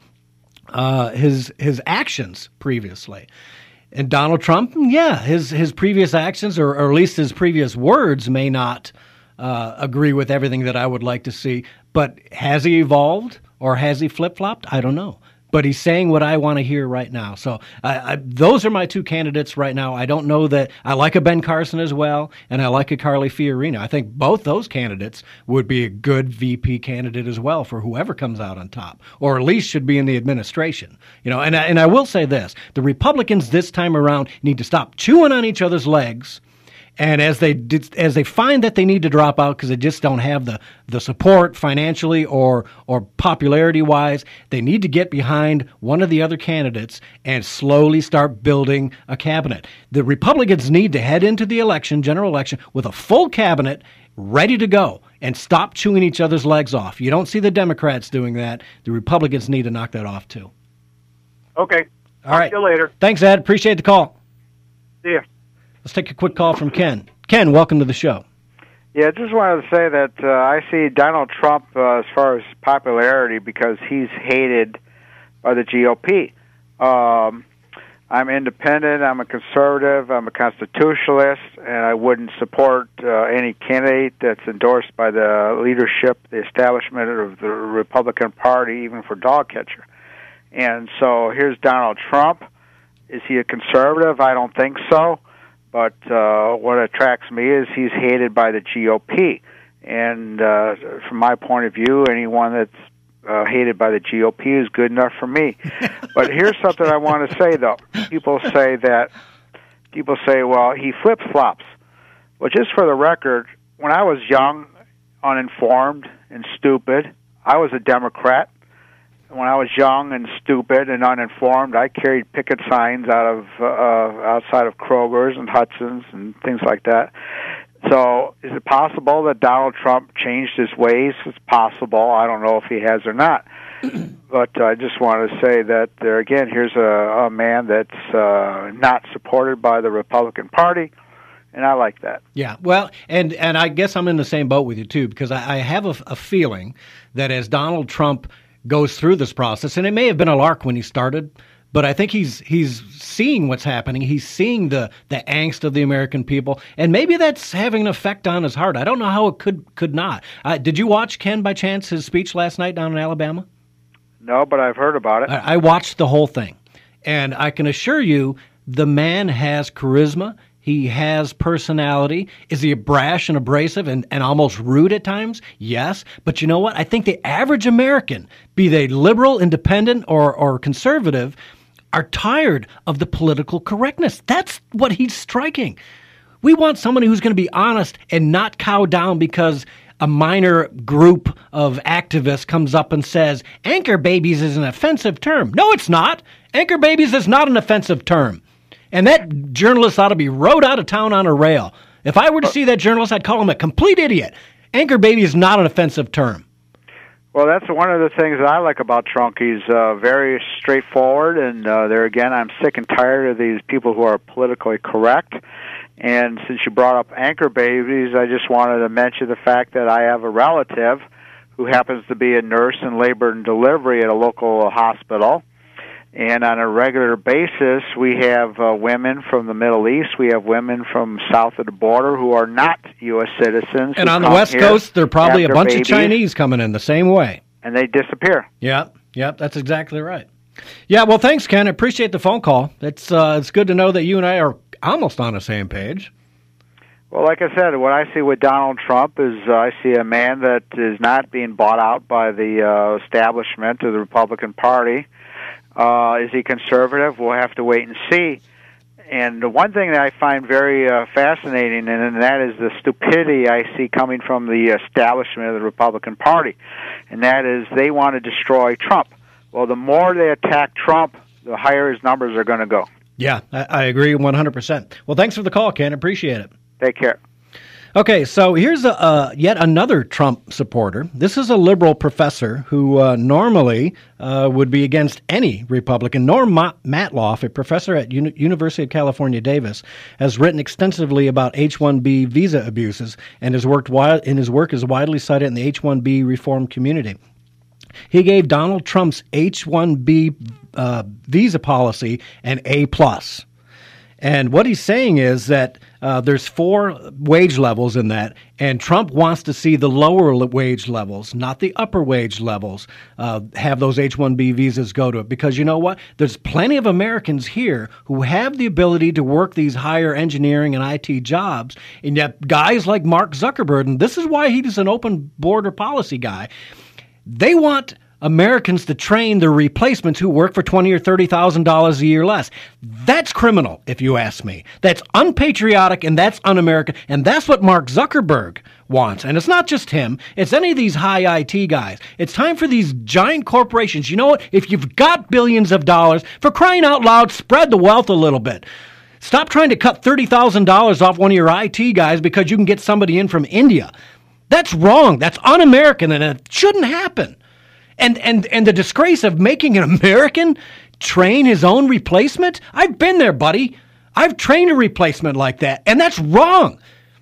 B: uh, his his actions previously. And Donald Trump, yeah, his his previous actions, or, or at least his previous words, may not uh, agree with everything that I would like to see. But has he evolved or has he flip-flopped? I don't know. But he's saying what I want to hear right now. So I, I, those are my two candidates right now. I don't know that I like a Ben Carson as well, and I like a Carly Fiorina. I think both those candidates would be a good V P candidate as well for whoever comes out on top, or at least should be in the administration. You know, and I, and I will say this: the Republicans this time around need to stop chewing on each other's legs. And as they did, as they find that they need to drop out because they just don't have the, the support financially or or popularity wise, they need to get behind one of the other candidates and slowly start building a cabinet. The Republicans need to head into the election, general election, with a full cabinet ready to go and stop chewing each other's legs off. You don't see the Democrats doing that. The Republicans need to knock that off too.
O: Okay.
B: All right.
O: See you later.
B: Thanks, Ed. Appreciate the call.
O: See ya.
B: Let's take a quick call from Ken. Ken, welcome to the show.
P: Yeah, I just wanted to say that uh, I see Donald Trump uh, as far as popularity because he's hated by the G O P. Um, I'm independent, I'm a conservative, I'm a constitutionalist, and I wouldn't support uh, any candidate that's endorsed by the leadership, the establishment of the Republican Party, even for dog catcher. And so here's Donald Trump. Is he a conservative? I don't think so. But uh, what attracts me is he's hated by the G O P. And uh, from my point of view, anyone that's uh, hated by the G O P is good enough for me. But here's something I want to say, though. People say that, people say, well, he flip-flops. Well, just for the record, when I was young, uninformed, and stupid, I was a Democrat. When I was young and stupid and uninformed, I carried picket signs out of uh, outside of Kroger's and Hudson's and things like that. So, is it possible that Donald Trump changed his ways? It's possible. I don't know if he has or not. But I just want to say that there again, here's a, a man that's uh, not supported by the Republican Party, and I like that.
B: Yeah, well, and and I guess I'm in the same boat with you too, because I, I have a, a feeling that as Donald Trump goes through this process, and it may have been a lark when he started, but I think he's he's seeing what's happening. He's seeing the, the angst of the American people, and maybe that's having an effect on his heart. I don't know how it could could not. Uh, did you watch, Ken, by chance, his speech last night down in Alabama?
P: No, but I've heard about it.
B: I, I watched the whole thing, and I can assure you the man has charisma. He has personality. Is he brash and abrasive and, and almost rude at times? Yes. But you know what? I think the average American, be they liberal, independent, or, or conservative, are tired of the political correctness. That's what he's striking. We want somebody who's going to be honest and not cow down because a minor group of activists comes up and says, anchor babies is an offensive term. No, it's not. Anchor babies is not an offensive term. And that journalist ought to be rode out of town on a rail. If I were to see that journalist, I'd call him a complete idiot. Anchor baby is not an offensive term.
P: Well, that's one of the things that I like about Trump. He's uh, very straightforward, and uh, there again, I'm sick and tired of these people who are politically correct. And since you brought up anchor babies, I just wanted to mention the fact that I have a relative who happens to be a nurse in labor and delivery at a local hospital. And on a regular basis, we have uh, women from the Middle East. We have women from south of the border who are not U S citizens.
B: And on the West Coast, there are probably a bunch
P: babies,
B: of Chinese coming in the same way.
P: And they disappear.
B: Yep, yep, that's exactly right. Yeah, well, thanks, Ken. I appreciate the phone call. It's, uh, it's good to know that you and I are almost on the same page.
P: Well, like I said, what I see with Donald Trump is uh, I see a man that is not being bought out by the uh, establishment of the Republican Party. Uh, is he conservative? We'll have to wait and see. And the one thing that I find very uh, fascinating, and, and that is the stupidity I see coming from the establishment of the Republican Party, and that is they want to destroy Trump. Well, the more they attack Trump, the higher his numbers are going to go.
B: Yeah, I, I agree one hundred percent. Well, thanks for the call, Ken. Appreciate it.
P: Take care.
B: Okay, so here's a, uh, yet another Trump supporter. This is a liberal professor who uh, normally uh, would be against any Republican. Norm Ma- Matloff, a professor at Uni- University of California, Davis, has written extensively about H one B visa abuses, and his, worked wi- and his work is widely cited in the H one B reform community. He gave Donald Trump's H one B uh, visa policy an A plus. And what he's saying is that uh, there's four wage levels in that, and Trump wants to see the lower wage levels, not the upper wage levels, uh, have those H one B visas go to it. Because you know what? There's plenty of Americans here who have the ability to work these higher engineering and I T jobs, and yet guys like Mark Zuckerberg, and this is why he's an open border policy guy, they want Americans to train their replacements who work for twenty or thirty thousand dollars a year less. That's criminal, if you ask me. That's unpatriotic and that's un-American, and that's what Mark Zuckerberg wants. And it's not just him; it's any of these high I T guys. It's time for these giant corporations. You know what? If you've got billions of dollars, for crying out loud, spread the wealth a little bit. Stop trying to cut thirty thousand dollars off one of your I T guys because you can get somebody in from India. That's wrong. That's un-American, and it shouldn't happen. And, and and the disgrace of making an American train his own replacement? I've been there, buddy. I've trained a replacement like that, and that's wrong.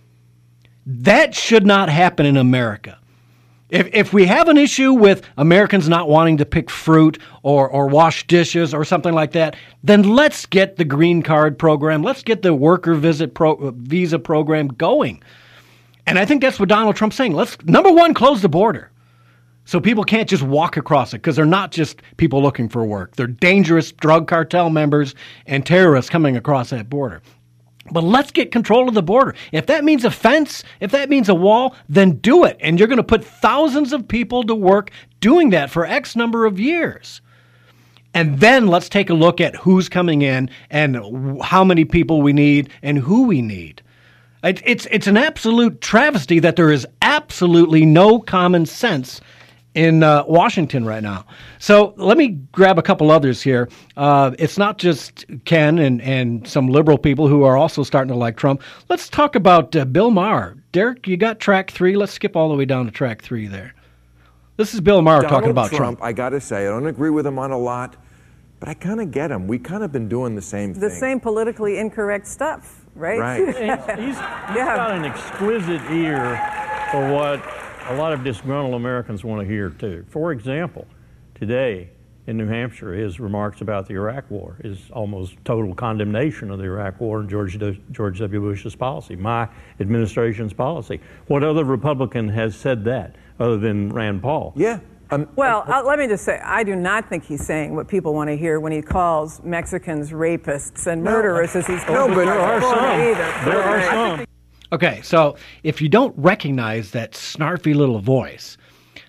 B: That should not happen in America. If if we have an issue with Americans not wanting to pick fruit or, or wash dishes or something like that, then let's get the green card program. Let's get the worker visit pro, visa program going. And I think that's what Donald Trump's saying. Let's, number one, close the border. So people can't just walk across it because they're not just people looking for work. They're dangerous drug cartel members and terrorists coming across that border. But let's get control of the border. If that means a fence, if that means a wall, then do it. And you're going to put thousands of people to work doing that for X number of years. And then let's take a look at who's coming in and how many people we need and who we need. It's, it's an absolute travesty that there is absolutely no common sense in uh, Washington right now. So let me grab a couple others here. Uh, it's not just Ken and, and some liberal people who are also starting to like Trump. Let's talk about uh, Bill Maher. Derek, you got track three. Let's skip all the way down to track three there. This is Bill Maher
Q: Donald
B: talking about
Q: Trump.
B: Trump.
Q: I got to say, I don't agree with him on a lot, but I kind of get him. We kind of been doing the same
R: the
Q: thing.
R: same politically incorrect stuff, right?
Q: Right.
S: he's he's yeah. got an exquisite ear for what a lot of disgruntled Americans want to hear, too. For example, today in New Hampshire, his remarks about the Iraq War is almost total condemnation of the Iraq War and George, George W. Bush's policy, my administration's policy. What other Republican has said that other than Rand Paul?
Q: Yeah.
R: Um, well, uh, let me just say, I do not think he's saying what people want to hear when he calls Mexicans rapists and murderers, no, as he's
S: no, but there are some.
R: Either.
S: There are some.
B: Okay, so if you don't recognize that snarfy little voice,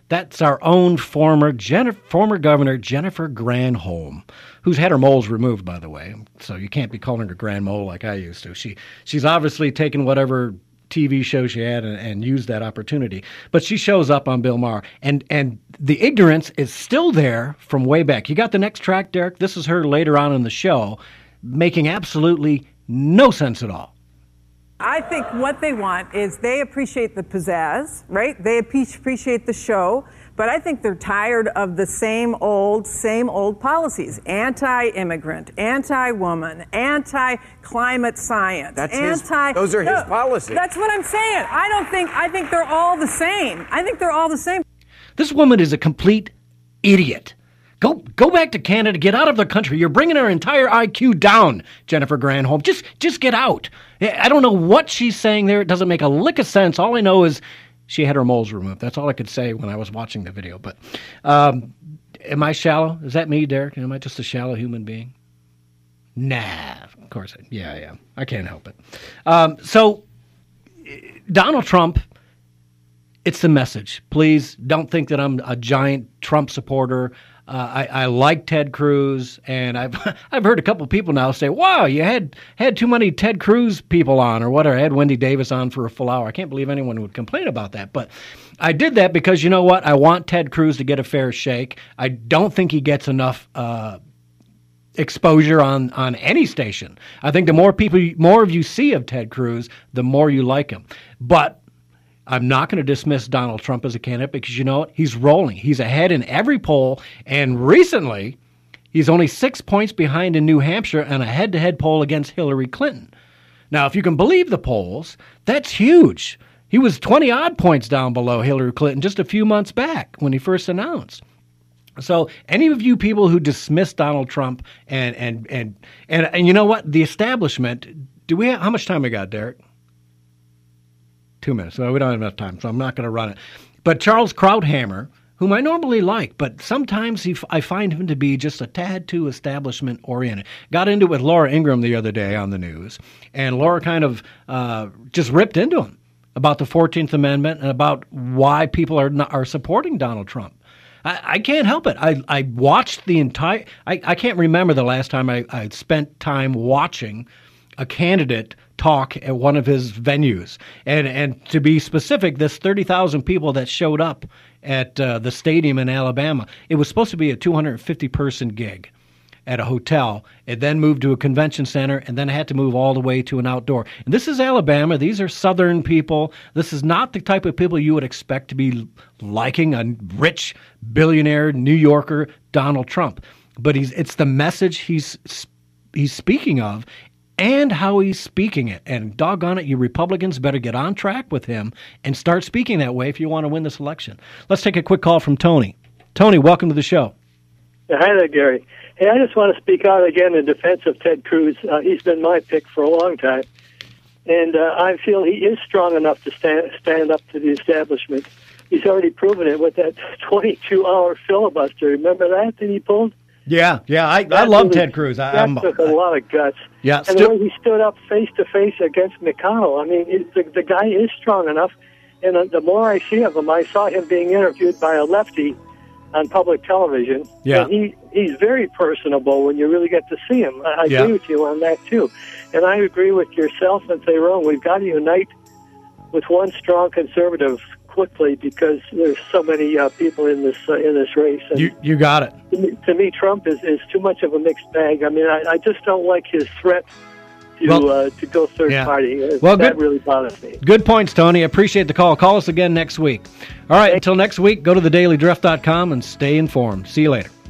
B: That's our own former Jennifer, former governor, Jennifer Granholm, who's had her moles removed, by the way. So you can't be calling her Grand Mole like I used to. She She's obviously taken whatever T V show she had and, and used that opportunity. But she shows up on Bill Maher. And, and the ignorance is still there from way back. You got the next track, Derek? This is her later on in the show, making absolutely no sense at all.
R: I think what they want is they appreciate the pizzazz, right? They appreciate the show, but I think they're tired of the same old, same old policies. Anti-immigrant, anti-woman, anti-climate science,
Q: That's his-
R: anti...
Q: those are his
R: No,
Q: policies.
R: That's what I'm saying. I don't think, I think they're all the same. I think they're all the same.
B: This woman is a complete idiot. Go go back to Canada. Get out of the country. You're bringing her entire I Q down, Jennifer Granholm. Just just get out. I don't know what she's saying there. It doesn't make a lick of sense. All I know is she had her moles removed. That's all I could say when I was watching the video. But um, am I shallow? Is that me, Derek? Am I just a shallow human being? Nah, of course. I, yeah, yeah. I can't help it. Um, so Donald Trump, it's the message. Please don't think that I'm a giant Trump supporter. Uh, I, I like Ted Cruz, and I've I've heard a couple people now say, "Wow, you had had too many Ted Cruz people on, or whatever." I had Wendy Davis on for a full hour. I can't believe anyone would complain about that, but I did that because you know what? I want Ted Cruz to get a fair shake. I don't think he gets enough uh, exposure on on any station. I think the more people, more of you see of Ted Cruz, the more you like him. But I'm not going to dismiss Donald Trump as a candidate because, you know what? He's rolling. He's ahead in every poll. And recently, he's only six points behind in New Hampshire in a head-to-head poll against Hillary Clinton. Now, if you can believe the polls, that's huge. He was twenty-odd points down below Hillary Clinton just a few months back when he first announced. So any of you people who dismiss Donald Trump and, and, and, and, and you know what? The establishment, do we have, how much time we got, Derek? Two minutes. So we don't have enough time, so I'm not going to run it. But Charles Krauthammer, whom I normally like, but sometimes he, I find him to be just a tad too establishment-oriented. Got into it with Laura Ingraham the other day on the news, and Laura kind of uh, just ripped into him about the fourteenth Amendment and about why people are not, are supporting Donald Trump. I, I can't help it. I, I watched the entire I, – I can't remember the last time I, I spent time watching a candidate talk at one of his venues. And and to be specific, this thirty thousand people that showed up at uh, the stadium in Alabama, it was supposed to be a two hundred fifty person gig at a hotel. It then moved to a convention center, and then it had to move all the way to an outdoor. And this is Alabama. These are Southern people. This is not the type of people you would expect to be liking a rich billionaire New Yorker, Donald Trump. But he's it's the message he's he's speaking of, and how he's speaking it. And doggone it, you Republicans better get on track with him and start speaking that way if you want to win this election. Let's take a quick call from Tony. Tony, welcome to the show.
T: Yeah, hi there, Gary. Hey, I just want to speak out again in defense of Ted Cruz. Uh, he's been my pick for a long time. And uh, I feel he is strong enough to stand, stand up to the establishment. He's already proven it with that twenty-two hour filibuster. Remember that that he pulled?
B: Yeah, yeah, I, I love
T: really,
B: Ted Cruz. I,
T: that
B: I'm,
T: took a lot of guts.
B: Yeah,
T: and
B: still,
T: the way he stood up face to face against McConnell. I mean, it, the, the guy is strong enough. And uh, the more I see of him, I saw him being interviewed by a lefty on public television.
B: Yeah,
T: and he he's very personable when you really get to see him. I, I
B: yeah.
T: agree with you on that too, and I agree with yourself and Tyrone. We've got to unite with one strong conservative quickly because there's so many uh, people in this uh, in this race. And
B: you you got it.
T: To me, to me, Trump is, is too much of a mixed bag. I mean, I, I just don't like his threat to
B: well,
T: uh, to go third
B: yeah.
T: party.
B: Well,
T: that
B: good,
T: really bothers me.
B: Good points, Tony. I appreciate the call. Call us again next week. All right, until next week, go to the daily drift dot com and stay informed. See you later.